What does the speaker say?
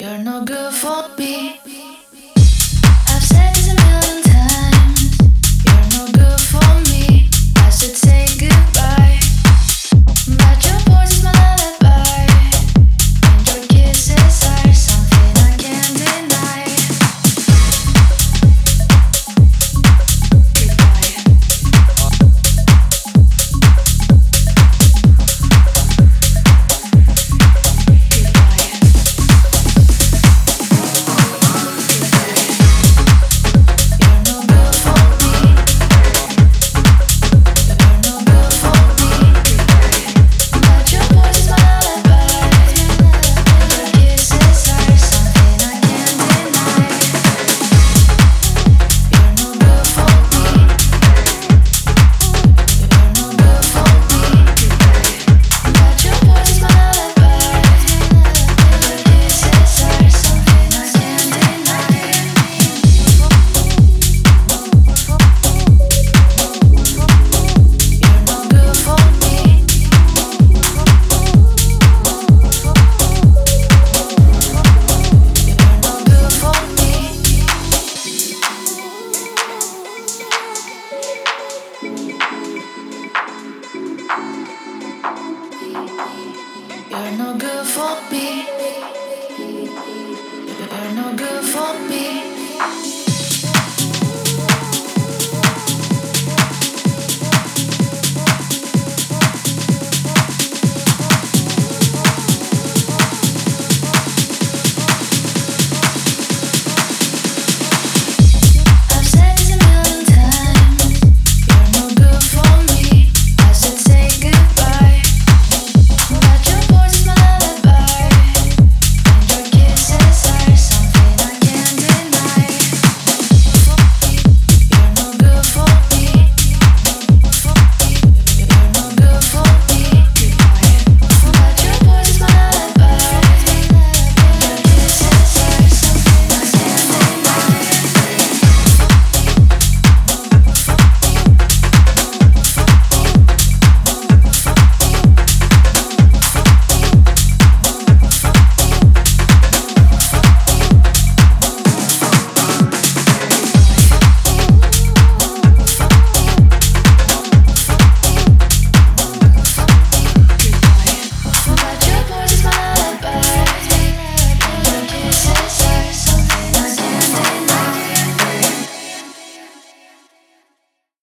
You're no good for me. I've said this a million times. You're no good for me. I should say goodbye. But your voice is my lullaby, and your kisses are something I can't deny. You're no good for me. You're no good for me.